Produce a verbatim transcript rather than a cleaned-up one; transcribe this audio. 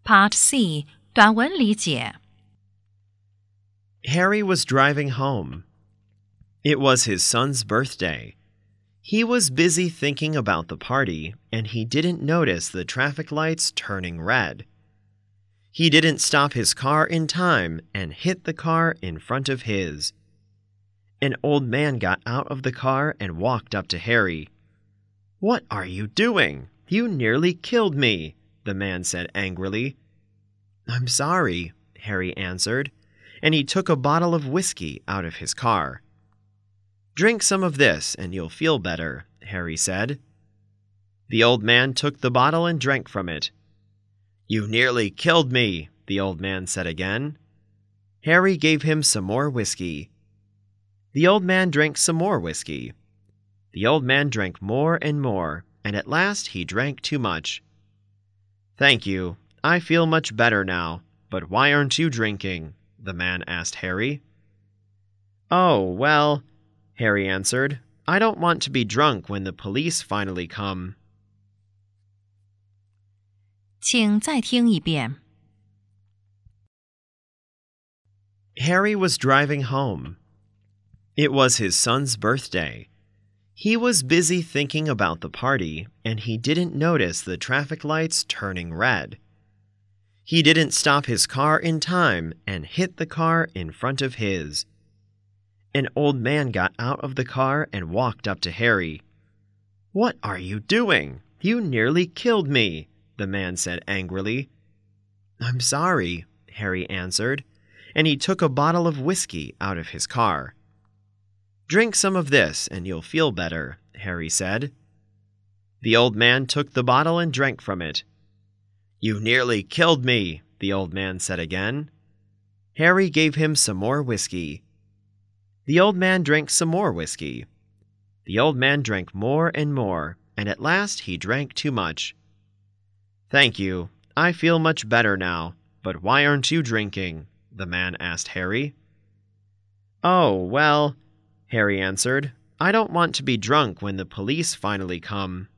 Part C 短文理解 Harry was driving home. It was his son's birthday. He was busy thinking about the party, and he didn't notice the traffic lights turning red. He didn't stop his car in time and hit the car in front of his. An old man got out of the car and walked up to Harry. "What are you doing? You nearly killed me," the man said angrily. "I'm sorry," Harry answered, and he took a bottle of whiskey out of his car. "Drink some of this and you'll feel better," Harry said. The old man took the bottle and drank from it. "You nearly killed me," the old man said again. Harry gave him some more whiskey. The old man drank some more whiskey. The old man drank more and more, and at last he drank too much. "Thank you. I feel much better now, but why aren't you drinking?" the man asked Harry. "Oh, well," Harry answered, "I don't want to be drunk when the police finally come." 请再听一遍 Harry was driving home. It was his son's birthday. He was busy thinking about the party, and he didn't notice the traffic lights turning red. He didn't stop his car in time and hit the car in front of his. An old man got out of the car and walked up to Harry. "What are you doing? You nearly killed me," the man said angrily. "I'm sorry," Harry answered, and he took a bottle of whiskey out of his car. "Drink some of this and you'll feel better," Harry said. The old man took the bottle and drank from it. "You nearly killed me," the old man said again. Harry gave him some more whiskey. The old man drank some more whiskey. The old man drank more and more, and at last he drank too much. "Thank you. I feel much better now, but why aren't you drinking?" the man asked Harry. "Oh, well," Harry answered, "I don't want to be drunk when the police finally come."